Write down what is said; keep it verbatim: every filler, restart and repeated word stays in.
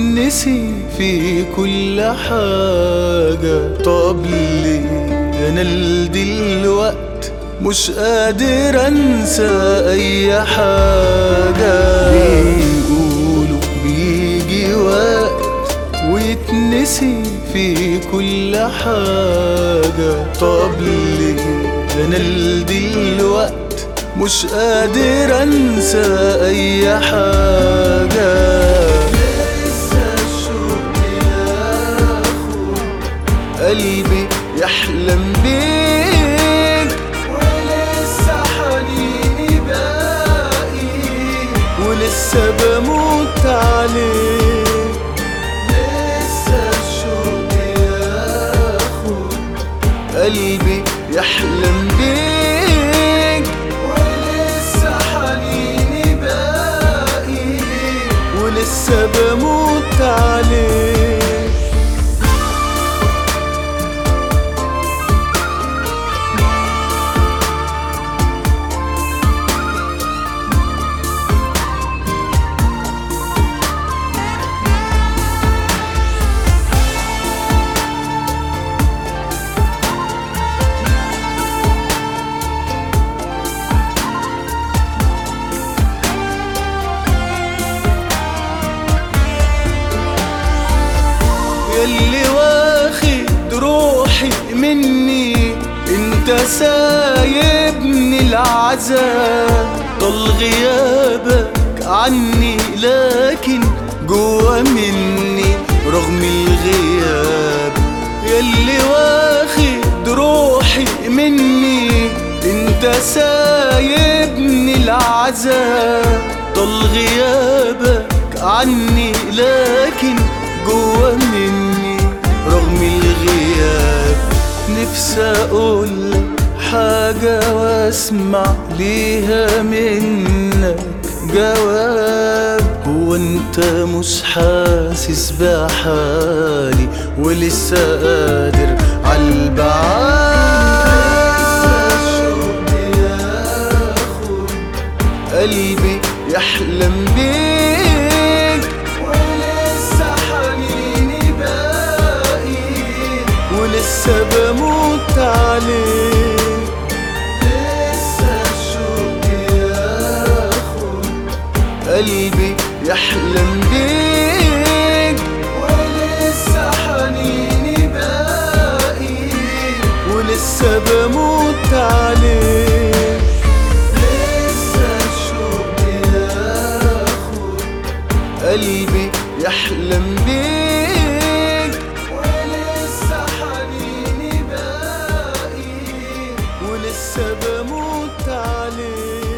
ويتنسي في كل حاجة. طب ليه أنا لدلوقت مش قادر أنسى أي حاجة؟ بيقولوا بيجي وقت ويتنسي في كل حاجة. طب ليه أنا لدلوقت مش قادر أنسى أي حاجة؟ لسه الشوق ياخد قلبي يحلم بيك، ولسه حنيني باقي ولسه بموت عليك. لسه الشوق ياخد قلبي يحلم بيك، ولسه حنيني باقي ولسه بموت عليك. ياللي واخد روحي مني انت سايبني العذاب. طال غيابك عني لكن جوا مني رغم الغياب. ياللي واخد روحي مني انت سايبني العذاب. طال غيابك عني لكن جوا مني رغم الغياب. نفسي اقولك حاجة واسمع ليها منك جواب. هو انت مش حاسس بحالي ولسه قادر عالبعاد؟ قلبي يحلم بيك، ولسه حنيني باقي ولسه بموت عليك. لسه الشوق ياخد قلبي يحلم بيك، ولسه حنيني باقي ولسه بموت عليك. لسه الشوق ياخد قلبي يحلم بيك، ولسه حنيني باقي ولسه بموت عليك.